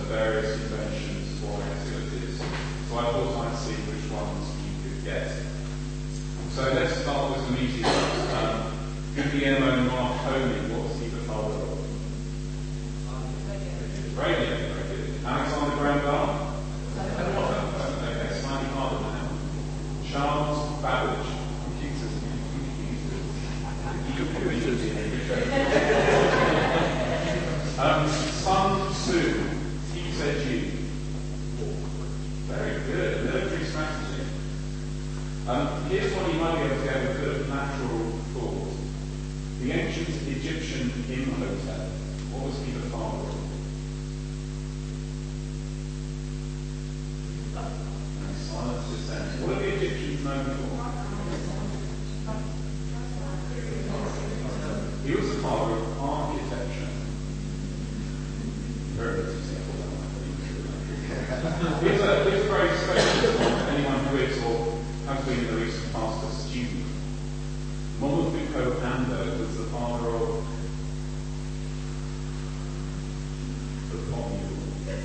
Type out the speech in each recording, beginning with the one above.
various inventions or activities. So I thought I'd see which ones you could get. So let's start with some easy ones. Guglielmo Marconi, what was he the father of? Radio. Very good. Alexander Graham Bell? Okay, slightly harder now. Charles Babbage. Sun Tzu, TZG. Very good. Military strategy. Here's one you might be able to get a bit of natural thought. The ancient Egyptian Imhotep. What was he the father of? And silence descent. What are the Egyptians known for? He was the father of architecture. Very simple. Here's a very special one for anyone who is or has been in the recent past a student. Momofuku Ando was the father of the formula.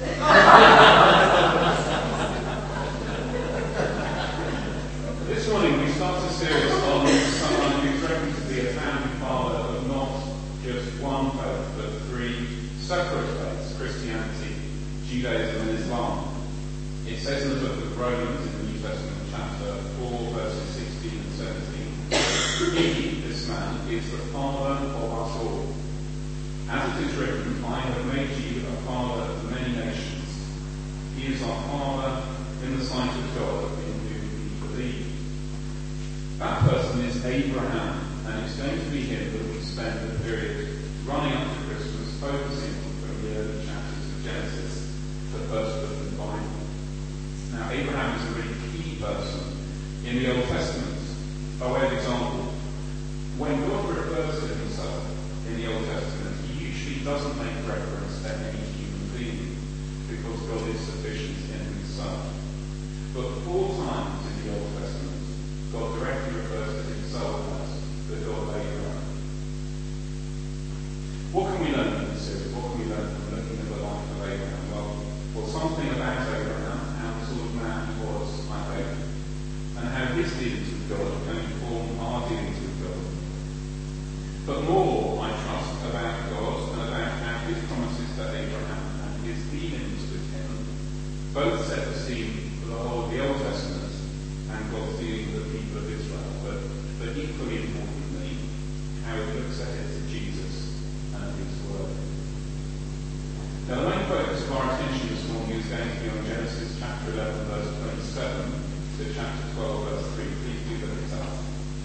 This morning we start a series on someone who's reckoned to be a founding father of not just one faith, but three separate faiths: Christianity, Judaism, and Islam. It says in the book of Romans, in the New Testament chapter 4, verses 16 and 17, he, this man, is the father of us all. As it is written, I have made you a father of many nations. He is our father in the sight of God, in whom we believe. That person is Abraham, and it's going to be him that we spend the period running up to Christmas focusing from the early chapters of Genesis, the first book of the Bible. Now, Abraham is a really key person in the Old Testament. By way of example, when God refers to himself in the Old Testament, he usually doesn't make reference to any human being, because God is sufficient in himself. But 4 times in the Old Testament, God directly refers to himself as the God of Abraham. What can we learn from this series? What can we learn from looking at the life of Abraham? Well, something about Abraham, how the sort of man he was, I hope, and how his dealings with God are going to form our dealings with God. But more, I trust, about God and about how his promises to Abraham and his dealings with him both set the scene for the whole of the Old Testament and God's dealing with the people of Israel, but equally importantly, how it looks ahead to Jesus and his word. Now, the main focus of our attention this morning is going to be on Genesis chapter 11, verse 27 to chapter 12, verse 3. Please do look it up.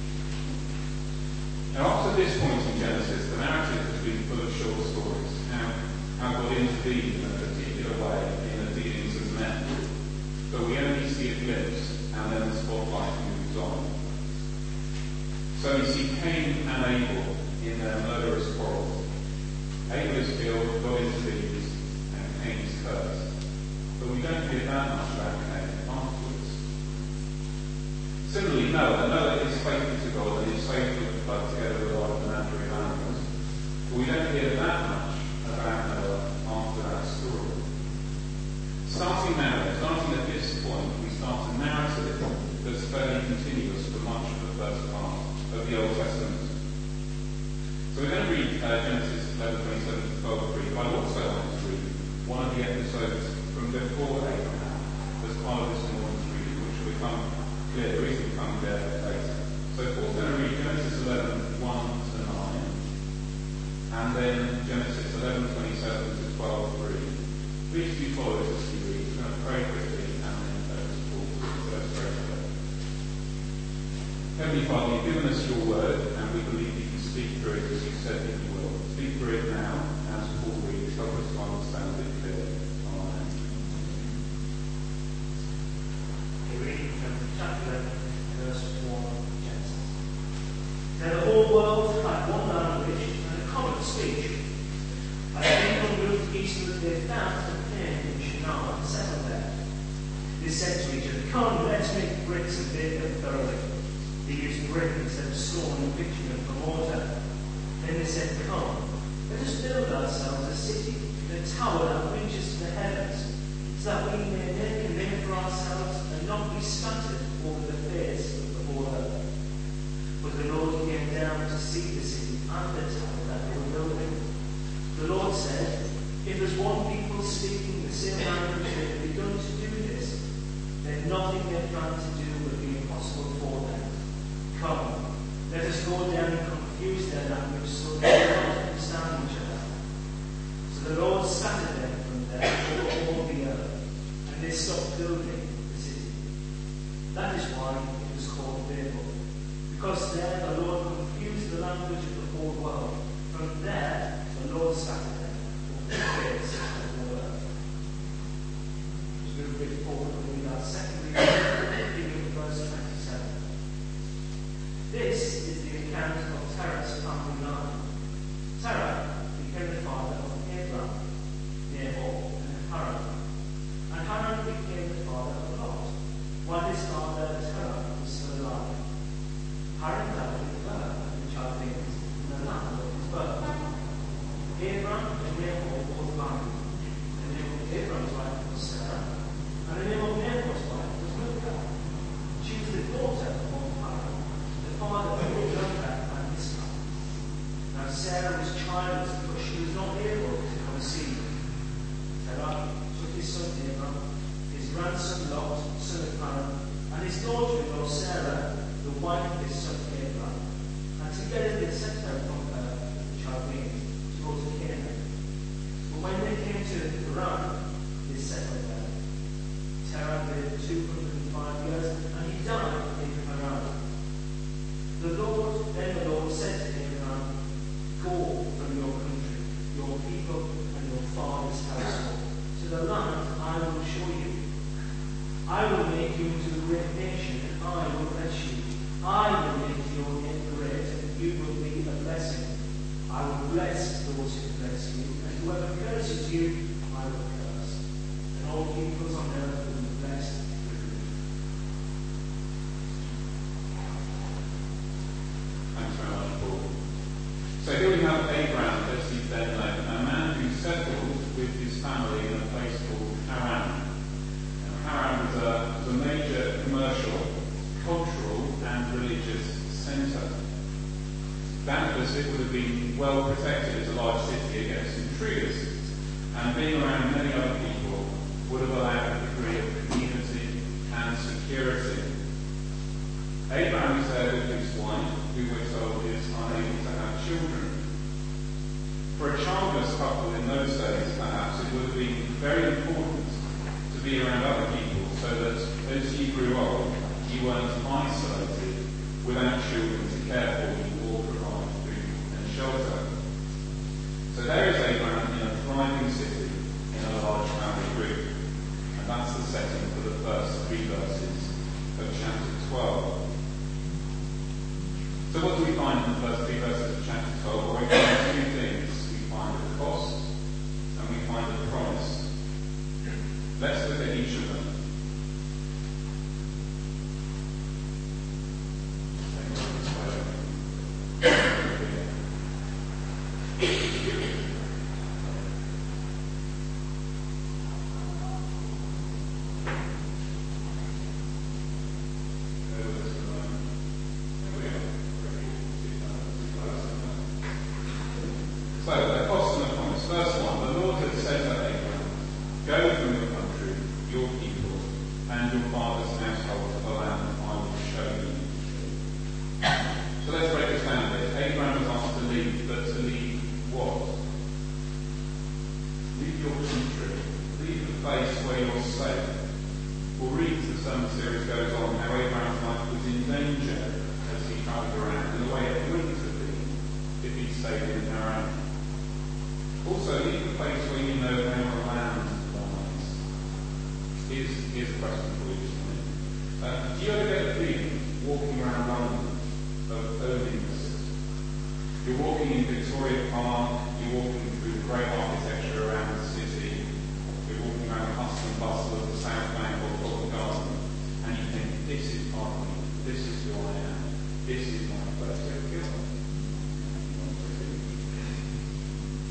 Now, up to this point in Genesis, the narrative has been full of short stories, how God intervened in a particular way in the dealings of men. But we only see a glimpse, and then the spotlight moves on. So we see Cain and Abel in their murderous quarrel. Abel is killed, God intervenes, and Cain is cursed. But we don't hear that much about Cain afterwards. Similarly, Noah is faithful to God and is faithful to the flood together with all the menagerie of animals. But we don't hear that much about Noah after that story. Starting at this point, we start a narrative that's fairly continuous for much of the first part of the Old Testament. So we're going to read Genesis 11:27 to 12:3, but I'd also like to read one of the episodes from before Abraham as part of this morning's reading, which will become clear, the reason will become clear later. So Paul's going to read Genesis 11:1 to 9, and then Genesis 11:27 to 12:3. Please do follow this as you read. We're going to pray quickly and then to Paul. So let's pray together. Heavenly Father, you've given us your word, and we believe you can speak through it as you said that you will. Speak through it now as Paul reads. Help us to understand it clearly. Amen. We're reading from chapter 11, verse 1 of Genesis. Now the whole world had one language and a common speech. As the people moved eastward, they found a plain in Shinar and settled there. They said to each other, "Come, let's make bricks and bake them thoroughly." They used brick instead of stone and bitumen for mortar. Then they said, "Come, Let us build ourselves a city, a tower that reaches to the heavens, so that we may make a name for ourselves and not be scattered over the face of the whole earth. But the Lord came down to see the city and the tower that they were building. The Lord said, if there's one people speaking the same language they have begun to do this, then nothing they plan to do will be impossible for them. Come, let us go down and confuse their language so they will not understand each other. So the Lord scattered them from there over all the earth, and they stopped building the city. That is why it was called Babel, because there the Lord confused the language of the whole world. From there the Lord scattered them over the face of the whole earth. As we read forward, we'll read our second reading, beginning with verse 27. This is the account of Terah's family line. Terah became the father of Abraham, Nahor, and Haran. And Haran became the father of Lot, while his father Terah was still alive. Haran died in birth of the Chaldeans in the land of his birth. Abraham and Nahor both married. The name of Abraham's wife was Sarah, and the name of Nahor's wife was Milcah. She was the daughter of Haran, the father of Milcah and Iscah. Now Sarah was childless because she was not able to conceive. Terah took his son Abraham, his grandson Lot, son of Haran, and his daughter-in-law Sarah, the wife of his son Abraham, and together they set out from her with the Chaldeans to go to Canaan. But when they came to Haran, they settled there. Terah lived 205 years, and he died in Haran. Then the Lord said to Abraham, go from your country, your people, and your father's household, to the land I will show you. I will make you into a great nation, and I will bless you. I will make your name great, and you will be a blessing. I will bless those who bless you, and whoever curses you, I will curse. And all peoples on earth will be blessed through you. Thanks very much, Paul. So here we have Abraham, as he's then known, a man who settled with his family in a place called Haran. Haran was a major commercial, cultural and religious centre. Doubtless it would have been well protected as a large city against intruders, and being around many other people would have allowed a degree of community and security. Abraham is there with his wife, who we're told is unable to have children. For a childless couple in those days, perhaps it would have been very important to be around other people so that as you grew old, you weren't isolated without children to care for you or provide food and shelter. So there is Abraham in a thriving city in a large family group. And that's the setting for the first 3 verses of chapter 12. So what do we find in the first 3 verses of chapter 12? Well, we find 2 things. We find the cost and we find the promise. Let's look at each of them. So, the cost and the promise. First one, the Lord had said to Abraham, go from your country, your people, and your father's household to the land I will show you. So let's break this down a bit. Abraham was asked to leave, but to leave what? Leave your country. Leave the place where you're safe. We'll read as the sermon series goes on how Abraham's life was in danger as he travelled around in the way it wouldn't have been if he'd stayed in Haran. Also, leave the place where you know how the land lies. Here's a question for you this morning. Do you ever get the feeling, walking around London, of owning the city? You're walking in Victoria Park, you're walking through the great architecture around the city, you're walking around the hustle and bustle of the South Bank or Covent Garden, and you think, this is part of me, this is who I am, this is my place. Do you ever feel that?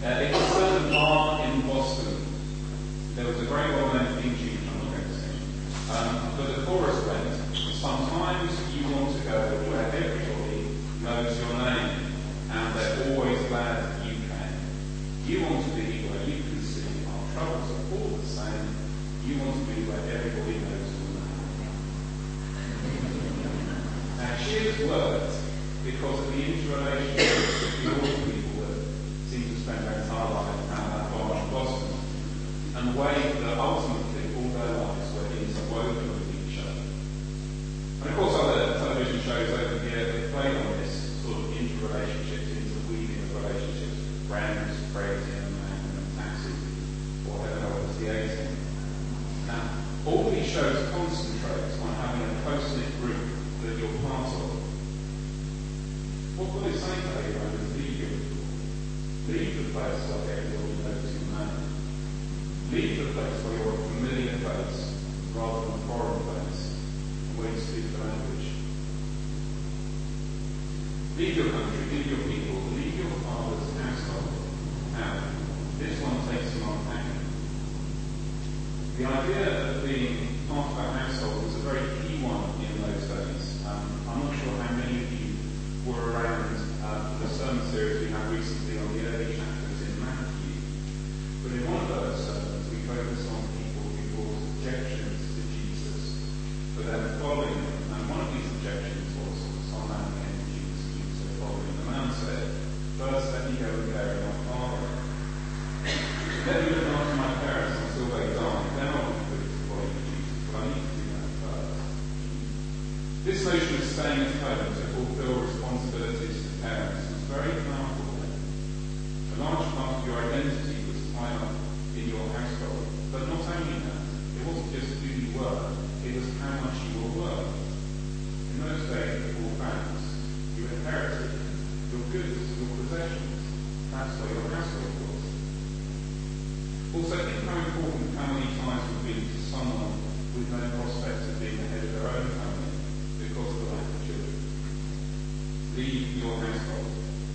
It concerned a bar in Boston. There was a very well-known theme tune, I'm not going to sing. But the chorus went, sometimes you want to go where everybody knows your name, and they're always glad you came. You want to be where you can see our troubles are all the same. You want to be where everybody knows your name. Now, Cheers worked because of the interrelationship with all the people that seem to spend their entire life around that bar in Boston, and the way that ultimately all their lives were interwoven with each other. And of course, other television shows over here that played on this sort of interrelationships, interweaving of relationships, Friends, Crazy, and Taxi, or whatever else was the 80s. Now, all these shows concentrate on having a close-knit group that you're part of. What will it say to Abraham is leave your people? Leave the place where everybody knows your name. Leave the place where you're a familiar face rather than a foreign face, and where you speak the language. Leave your country, leave your people, leave your father's household. Now, this one takes some unpacking. The idea of being part of a household was a very key one in those days. I'm not sure how many of you were around the sermon series we had recently on the early chapters in Matthew. But in one of those sermons, we focused on people who brought objections to Jesus for them following him. And one of these objections was, some man came to Jesus, so following the man said, first let me go and bury my father. Let me look after my parents until they die. Then I'll be free to follow you, Jesus, but I need to do that first. This notion of staying at home to fulfill responsibilities to parents was very powerful then. A large part of your identity was tied up in your household. But not only that, it wasn't just who you were, it was how much you were worth. In those days, before banks, you inherited your goods, your possessions. That's where your household was. Also, think how important family ties would be to someone with no prospect of being the head of their own family because of the lack of children. Leave your household.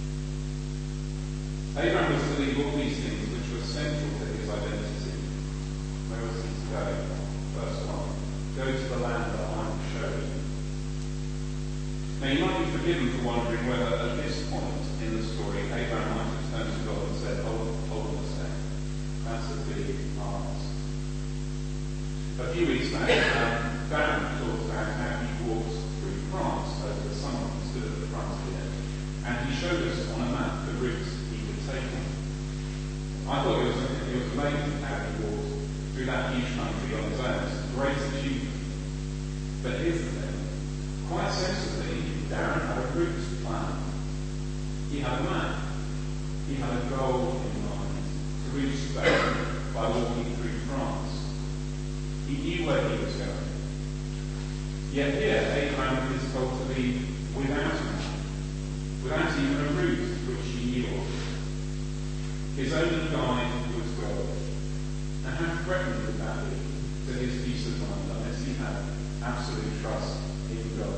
Abraham was to leave all these things which were central to his identity. Where was he to go? Verse 1. Go to the land that I will show you. Now you might be forgiven for wondering whether at this point in the story Abraham might have turned to God and said, hold on a sec. That's a big ask. A few weeks back, Dan talked about how he walked through France over the summer. He stood at the front here, and he showed us on a map the routes he could take on. I thought it was amazing how he walked through that huge country on his own. It's a great achievement. But here's the thing. Quite sensibly, Darren had a route plan. He had a map. He had a goal in mind to reach Spain by walking through France. He knew where he was going. Yet here, Abraham is told to leave without a map, without even a route which he knew of. His only guide was God. And how threatening would that be to his peace of mind unless he had absolute trust in God?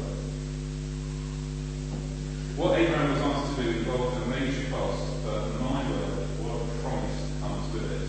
What Abraham was asked to do involved a major cost, but my word, what a promise comes with it.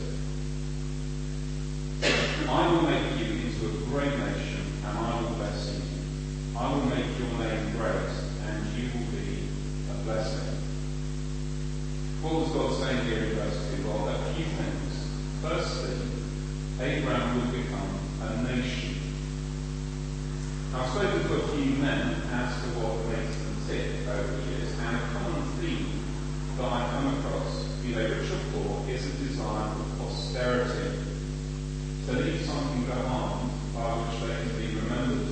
I will make you into a great nation, and I will bless you. I will make your name great, and you will be a blessing. What was God saying here in verse 2? Well, a few things. Firstly, Abraham would become a nation. I've spoken to a few men as to what makes them tick over the years, and a common theme that I come across, be they rich or poor, is a desire for posterity. To leave something behind by which they can be remembered.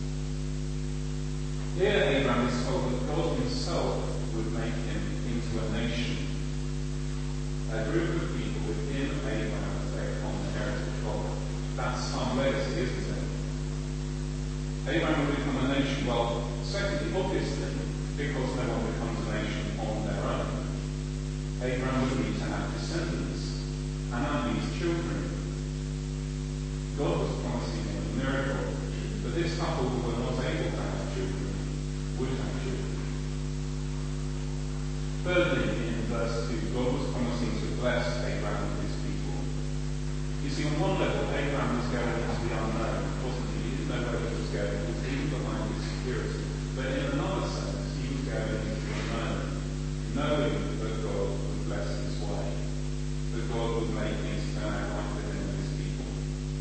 Here Abraham is told that God himself would make him into a nation. A group of people within Abraham as their common heritage. Well, that's some legacy, isn't it? Abraham would become a nation. Well, secondly, obviously, because no one becomes a nation on their own, Abraham would need to have descendants, and that means children. God was promising him a miracle, but this couple who were not able to have children would have children. Thirdly, in verse 2, God was promising to bless bless Abraham and his people. You see, on one level, Abraham was going into the unknown, wasn't he? He didn't know where he was going. He was leaving behind his security. But in another sense, he was going into the unknown, knowing that God would bless his way, that God would make things turn out right for him and his people.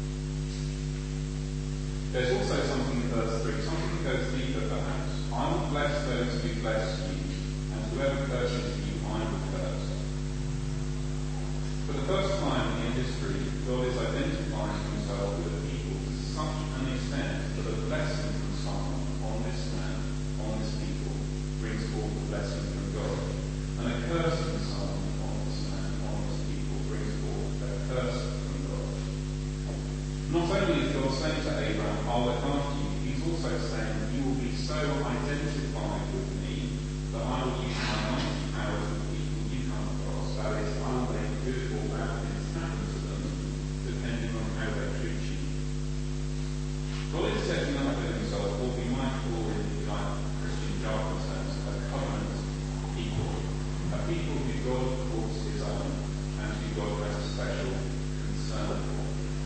There's also something in verse 3, something that goes deeper perhaps. I will bless those who bless you, and whoever curses you, I will curse. For the first time in history, God is identifying himself with a people to such an extent that a blessing from someone on this man, on this people, brings forth a blessing from God. And a curse from someone on this man, on this people, brings forth a curse from God. Not only is God saying to Abraham, I'll look after you, he's also saying, you will be so identified with me that I will use my mighty power to the people you come across. That is, I will make good or bad things happen to them, depending on how they treat you. God is setting up for himself what we might call, in like Christian jargon terms, a covenant people. A people who God calls his own, and who God has a special concern for.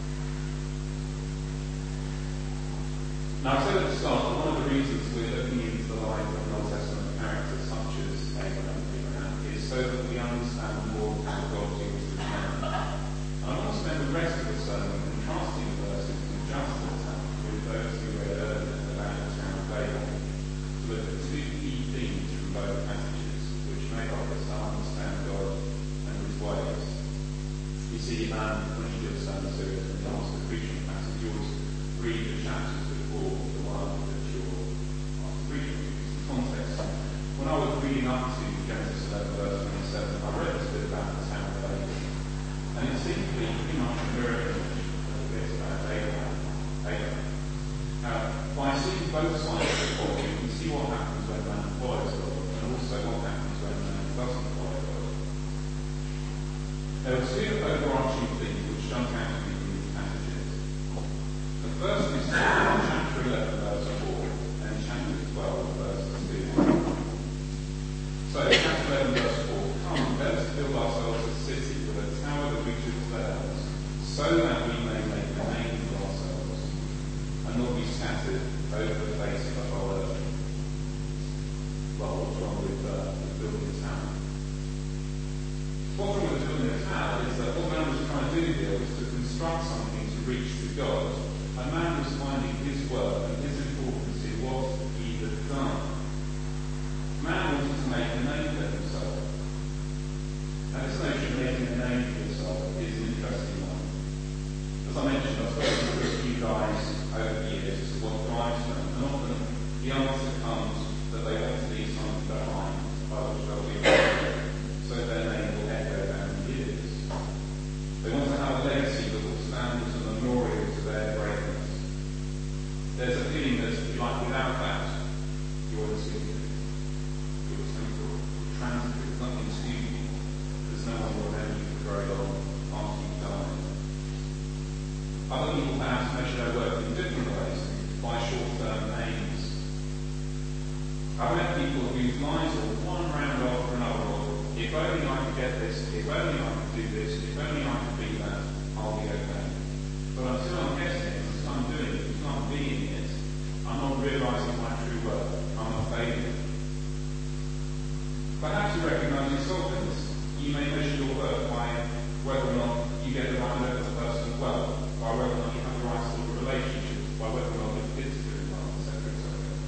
Now, I said at the start that one of the reasons we're looking into the life of an Old Testament characters such as Abraham is so that we understand more of how God deals with men. And I want to spend the rest of the sermon contrasting the verses from Justice with those we read earlier about the town of Babel, to look at two key themes from both passages which may help us to understand God and his ways. You see, when you do a sermon series and you ask the preaching passage, you always read the chapters before the one that you're preaching. It's the context. When I was reading up to Genesis 11 verse 27, I read this bit about the town of Babel. And it seemed to be pretty much a mirror image of the bit about Abraham. By seeing both sides of the coin, you can see what happens when man follows God, and also what happens when man doesn't follow God. There are two overarching themes which jump out at me from these passages. The first is chapter 11 verse 4 and chapter 12 verse 2. So chapter 11 verse 4, come, let us build ourselves a city with a tower that reaches to the heavens, so that we may make a name for ourselves, and not be scattered over the face of the whole earth. Well, what's wrong with building a tower? What's wrong with building a tower is that what man was trying to do here was to construct something to reach to God. A man was finding his worth and his importance in what he had done. Man wanted to make a name for himself. Now, this notion of making a name for yourself is an interesting one. As I mentioned, I've spoken to a few guys over the years as to what drives them, and often the answer comes that they want to leave something behind by which they'll be remembered, so their name will echo down the years. They want to have a legacy that will stand as a memorial to their greatness. There's a feeling that, if you like, without that, you're insignificant. You're simple, transitive, there's nothing to you. There's no one will remember you for very long after you've died. Other people perhaps measure their worth in different ways, by short-term aims. I've met people whose lives are one round after another of, if only I could get this, if only I could do this, if only I could be that, I'll be okay. But until I'm getting it, until I'm doing it, until I'm being it, I'm not realising my true worth. I'm a failure. Perhaps you recognise yourself in this. You may measure your worth by whether or not you get the right level of personal wealth, by whether or not you have the right sort of relationship, by whether or not your kids are doing well, etc., etc.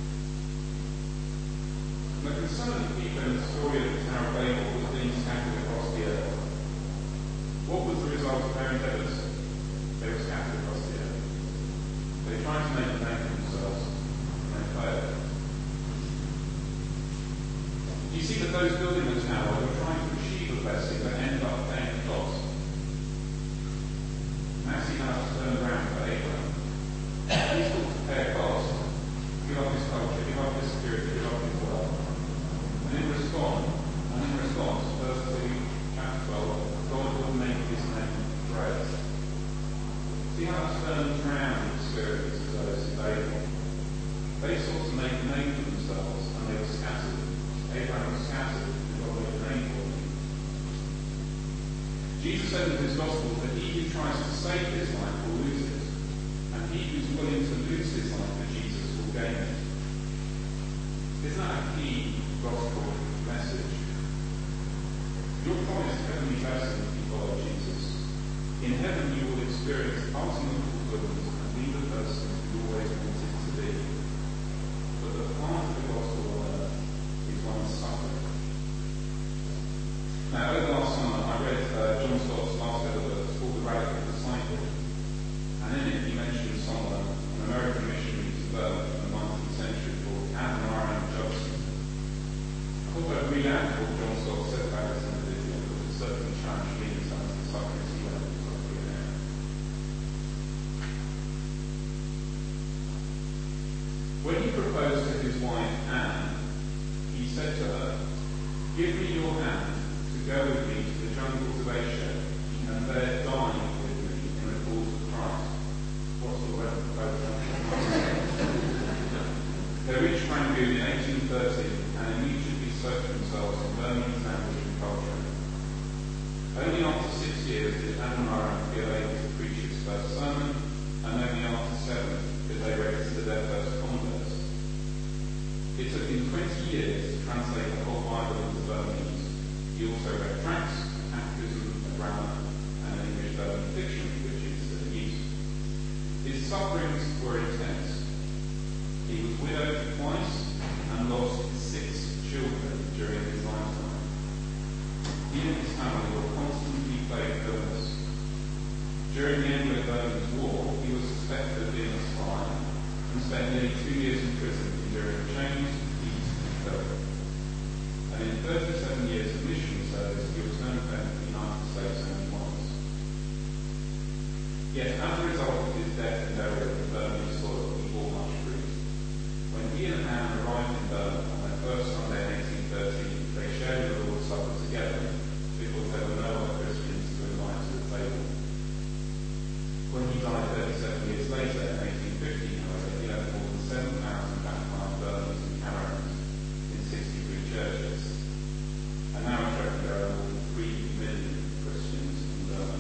And the concern of people in the story of the Tower of Babel was being scattered across the earth. What was the result of their endeavours? They were scattered across the earth. They tried to make a name for themselves, and they failed. You see that those building the tower were trying to achieve a blessing that ended up paying the cost. Now see how it's turned around for Abraham. He's called to pay a cost, give up his culture, give up his security, give up his wealth. And in response, verse 2, chapter 12, God will make his name great. See how it's turned around the experience of those in Babel. They sought to make a name for themselves, and they were scattered. Abraham was scattered, and God made a name Jesus said in his gospel that he who tries to save his life will lose it, and he who's willing to lose his life for Jesus will gain it. Isn't that a key gospel message? You're promised heavenly blessing if you follow Jesus. In heaven you will experience ultimate fulfillment and be the person you always wanted to be. But the part of the gospel on earth is one suffering. Now, over the last summer, I read John Stott's last ever book. It's called The Radical Disciple. And in it, he mentions someone, an American missionary to Burma in the 19th century called Adoniram Judson. I thought I'd read out what John Stott said about this individual, because it certainly challenged me in some of the sufferings he went through. When he proposed to his wife, Anne, he said to her, "Give me your hand to go with me to the jungles of Asia and there die with me in the cause of Christ." What's the word proposal? They reached Rangoon in 1830 and immediately soaked themselves in Burmese language and culture. Only after 6 years did Adoniram feel able to preach his first sermon, and only after 7 did they register their first converts. It took him 20 years to translate the whole Bible into Burmese. He also read tracts, catechism, grammar, and English Burmese fiction, which is used. His sufferings were intense. He was widowed twice and lost 6 children during his lifetime. He and his family were constantly plagued with illness. During the Anglo-Burmese War, he was suspected of being a spy and spent nearly 2 years in prison, enduring chains, heat, and cold. And in 37 years of mission service, he returned home to the United States only once. Yet, as a result of his death and burial in Burmese soil, he bore much fruit. When he and Anne arrived in Burma on their first Sunday in 1813, they shared the Lord's Supper together because there were no other Christians to invite to the table. When he died 37 years later, in 1850, however, he left more than 7,000 baptized Burmese and Karens in 63 churches. And now I reckon there are more than 3 million Christians in Burma.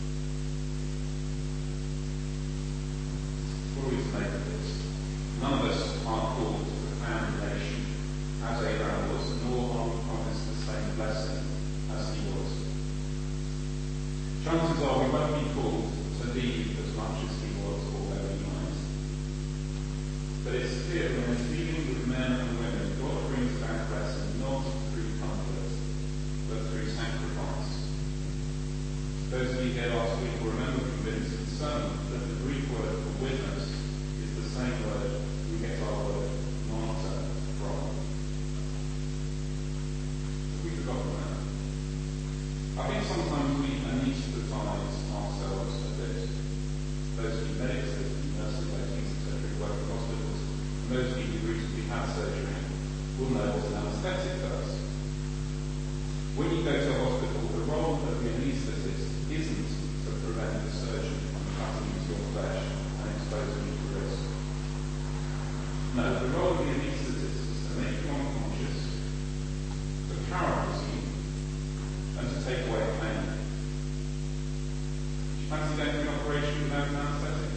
What are we to make of this? None of us are called to the found nation as Abraham was, nor are we promised the same blessing as he was. Chances are we won't be called to lead as much as he was, although he might. But it's clear when we're dealing with men and women, God brings about blessing not through comfort, but through sacrifice. Those of you here last week will remember from Vincent's sermon that the Greek word for witness is the same word we get our word martyr from. Have we forgotten that? I think sometimes we anesthetize ourselves a bit. Those of you medics, those of you nurses, those of you who work in hospitals, and those of you who recently had surgery will know what an anaesthetic does. When you go to a hospital, the role of the anaesthetist isn't to prevent the surgeon from cutting into your flesh and exposing you to risk. No, the role of the anaesthetist is to make you unconscious, to paralyze you, and to take away pain. Do you fancy going through an operation without an anaesthetic?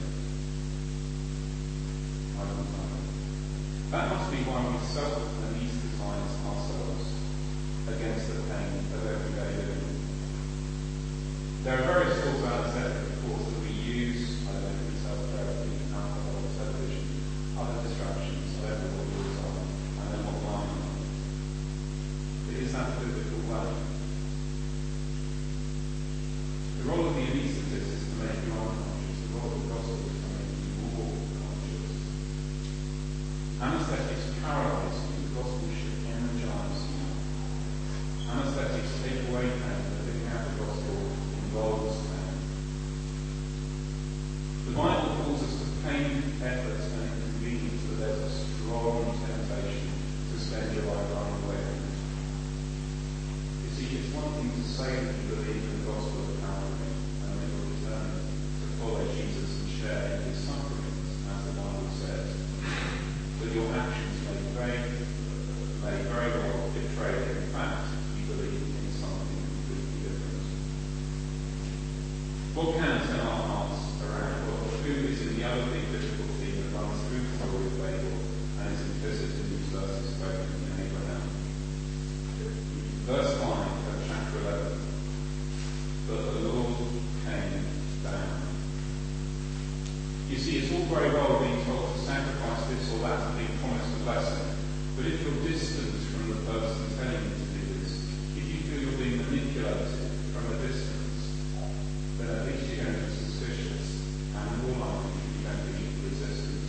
I don't know. That must be why we self-anesthetize ourselves against the pain of everyday living. There are various tools of anesthetic, of course, that we use. I don't know, self-therapy, alcohol, television, other distractions, whatever the rules are, and then online. But is that the biblical way? The role of the anaesthetist is to make you unconscious. The role of the gospel is to make you more conscious. Anesthetics paralyze you. The gospel should energize you. Anesthetics take away pain. Living out the gospel involves pain. The Bible calls us to pain, effort, and inconvenience, but there's a strong temptation to spend your life running away from it. You see, it's one thing to say that you believe in the gospel of Calvary and that you're determined to follow Jesus and share in his sufferings, as the Bible says. But your actions may very well betray that in fact you believe in something completely different. What can turn our hearts around? Well, who is in the other big difficulty that runs through the story of Babel and is implicit in these verses spoken in Abraham? Verse 5 of chapter 11. But the Lord came down. You see, it's all very well being told to sacrifice this or that and being promised a blessing. But if you're distant from the person telling you to do this, if you feel you're being manipulated from a distance, then at least you're going to be suspicious and more likely you're going to be resistant.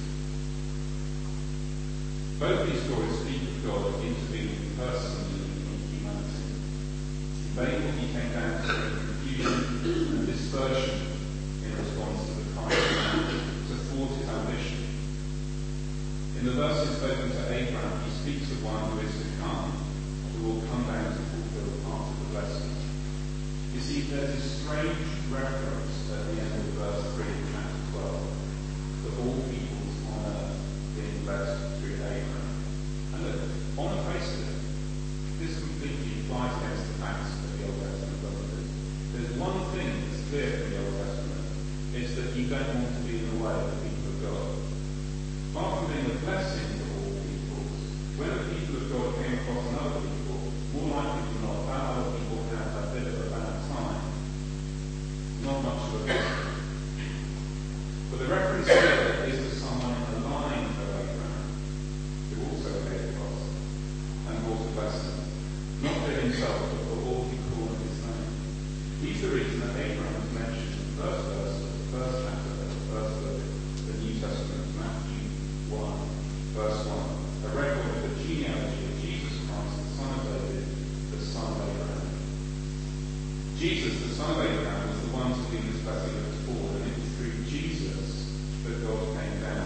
Both these stories speak of God intervening personally in humanity. In Babel, he came down to bring confusion and dispersion in response to the kind of man to thwart his ambition. In the verses spoken to Abraham, he speaks of one who is to come, who will come down to fulfill part of the blessing. You see, there's this strange reference at the end of verse 3 of chapter 12 that all peoples on earth being blessed through Abraham. And look, on the face of it, this completely flies against the facts of the Old Testament, doesn't it? There's one thing that's clear from the Old Testament. It's that you don't want to be in the way of the people of God. Far from being a blessing to all peoples, when the people of God came across another people, more likely than not, that other people had a bit of a bad time. Not much of a blessing. But the reference here is to someone in the line of Abraham, who also came across and brought a blessing. Not for himself, but for all who call on his name. He's the reason that Abraham is mentioned in the first verse of the first chapter of the first book of the New Testament, Matthew 1, verse 1. A record of the genealogy of Jesus Christ, the son of David, the son of Abraham. Jesus, the son of Abraham, was the one to be this blessing of the fall, and it was through Jesus that God came down.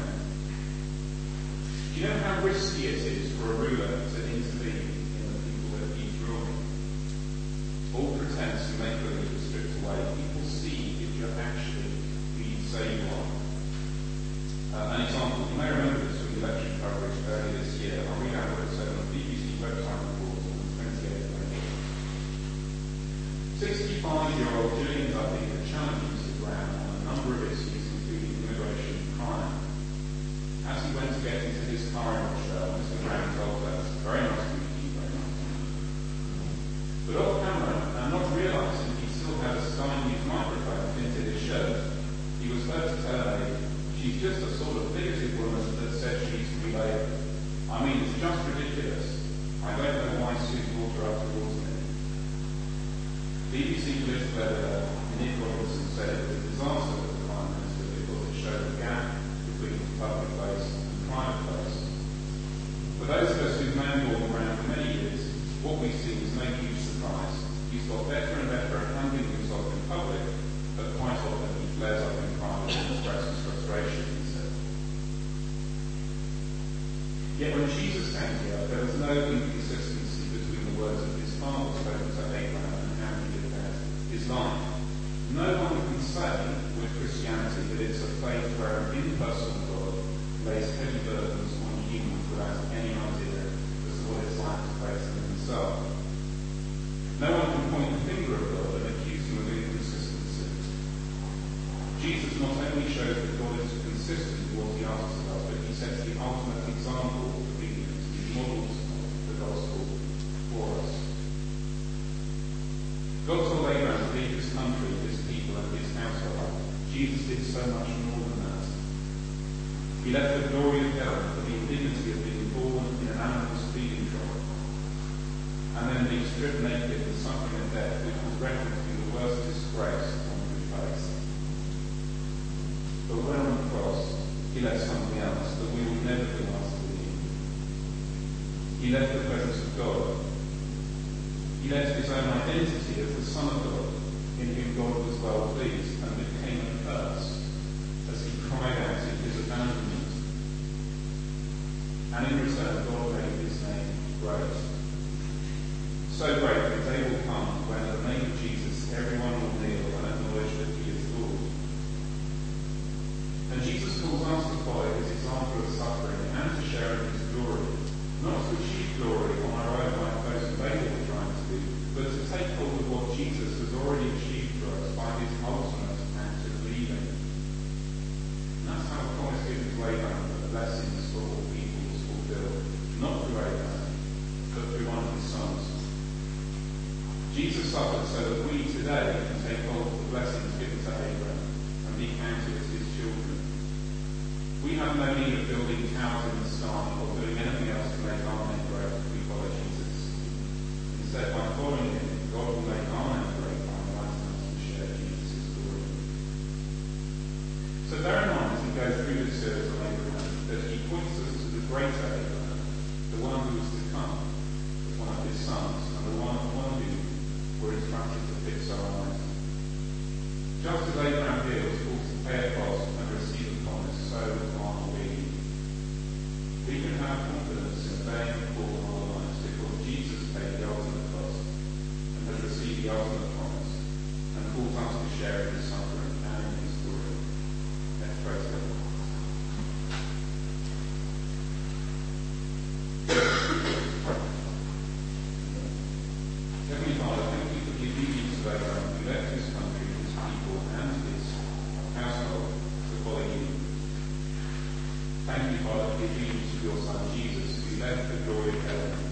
Do you know how risky it is for a ruler to intervene in the people that he's ruling? All pretense and make-believe is stripped away. People see if you're actually who you say you are. An example, you may remember this from the election coverage earlier this year. I'll read out what it said on the BBC website report on the 28th of April. 65-year-old Gillian Dudley had challenged Mr. Brown on a number of issues, including immigration and crime. As he went to get into his car in Rochelle, Mr. Brown told us, "Very nice to meet you, very nice to meet you." But off camera, and not realising he still had a Sky News microphone into his shirt, he was heard to tell her, "She's just a sort of bigoted woman that said she's to be Labour. I mean, it's just ridiculous. I don't know why Sue brought her up towards me." BBC political editor Nick Robinson said it was a disaster for the Prime Minister because it showed a gap between his public face and private face. For those of us who've known Gordon Brown for many years, what we see is no huge surprise. He's got better and better at handling himself in public, but quite often he flares up in private and expresses frustration, he said. Yet when Jesus came here, there was no inconsistency between the words of his father spoken to Abraham and how he lived out his life. No one can say with Christianity that it's a faith where an impersonal God lays heavy burdens on humans without any idea as to what it's like to face them himself. No one can point the finger at God and accuse him of inconsistency. Jesus not only shows that God is consistent with what he asks of us, but he sets the ultimate example of obedience. He models the gospel for us. God told Abraham to leave his country, his people, and his household. Jesus did so much more than that. He left the glory of heaven for the indignity of being born in an animal's feeding trough, and then being stripped naked and suffering a death which was reckoned to be the worst disgrace one could face. But when on the cross, he left something else that we will never be asked to leave. He left the presence of God. He left his own identity as the Son of God, in whom God was well pleased, and became a curse as he cried out in his abandonment. And in return, God made his name great. So great that day will come when at the name of Jesus everyone will kneel and acknowledge that he is Lord. And Jesus calls us to follow his example of suffering and to share in his glory, not to achieve glory on our own like those who Babel were trying to do, but to take hold of what Jesus has already achieved for us by his ultimate suffered so that we today can take hold of the blessings given to Abraham and be counted as his children. We have no need of building towers in the sky or doing anything else to make our name great if we follow Jesus. Instead, by following him, God will make our name great by inviting us to share Jesus' glory. So bear in mind as we go through this series on Abraham that he points us to the greater Abraham, the one who is to come as one of his sons, and the one who we're instructed to fix our eyes. Just as Abraham here was called to pay a cost and receive a promise, so are we. We can have confidence in obeying the call in our lives because Jesus paid the ultimate cost and has received the ultimate promise and calls us to share in his suffering and in his glory. Let's pray together. Heavenly Father, thank you for the obedience of Abraham who left his country, his people, and his household to follow you. Thank you, Father, for the obedience of your Son Jesus, who left the glory of heaven